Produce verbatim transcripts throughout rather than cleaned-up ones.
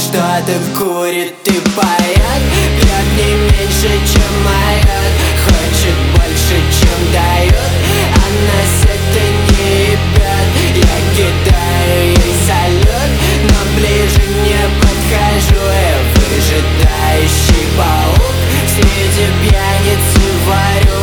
Что-то курит и поет, пьет не меньше, чем моет, хочет больше, чем дает, а нас это не ебет. Я кидаю ей салют, но ближе не подхожу. Я выжидающий паук, среди пьяниц варю.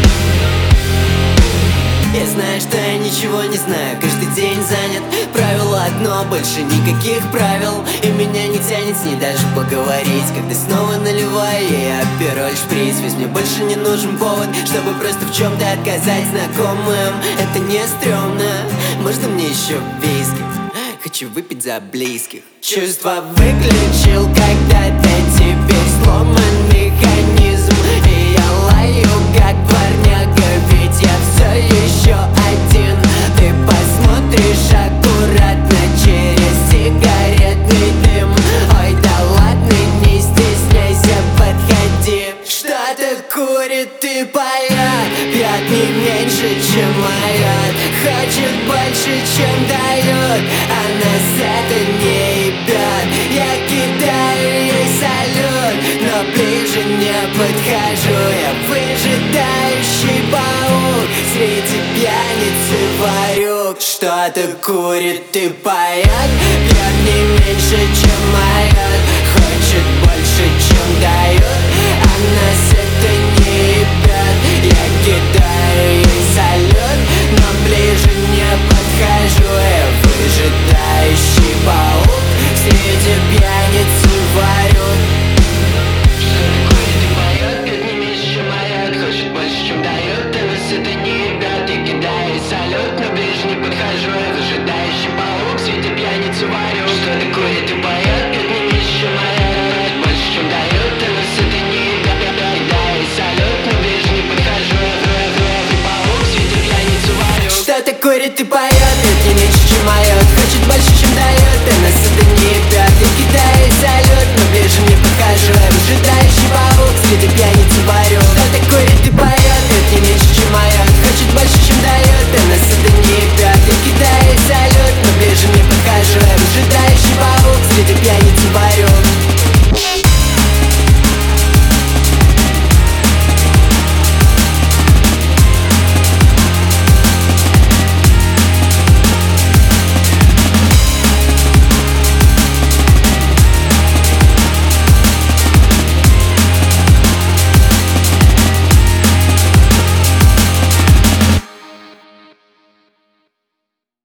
Я знаю, что я ничего не знаю, каждый день занят. Правило одно, больше никаких правил, и меня не тянет с ней даже поговорить. Когда снова наливаю ей апероль шприц, ведь мне больше не нужен повод, чтобы просто в чем-то отказать знакомым. Это не стрёмно, можно мне еще виски? Хочу выпить за близких. Чувства выключил, когда-то теперь сломан механизм, и я лаю как дворняга, ведь я все еще один. Ты посмотришь аккуратно через сигаретный дым. Ой, да ладно, не стесняйся, подходи. Что-то курит и поет, пьет не меньше, чем моет, хочет больше, чем дает, а нас это не ебет. Я кидаю ей салют, но ближе не подхожу. Я выжидающий паук, среди пьяницы варю. Что-то курит и поет, пьет не меньше, чем моет, хочет больше, чем дает, а нас это не ебет. Я кидаю ей салют, но ближе не подхожу. Я выжидающий паук, среди пьяницы варю. Что-то курит и поет, пьет не меньше, чем моет, хочет больше, чем дает, а нас это не ебет. Я кидаю ей салют, но ближе не подхожу. Я выжидающий паук, среди пьяницы варю. Что-то курит и поет, пьет не меньше, чем моет, больше, чем дает, а нас это не ебет. Я кидаю ей салют, но ближе не подхожу. Я выжидающий паук, среди пьяницы варю. Что-то курит и поет, пьет не меньше, чем моет, хочет больше, чем дает, а нас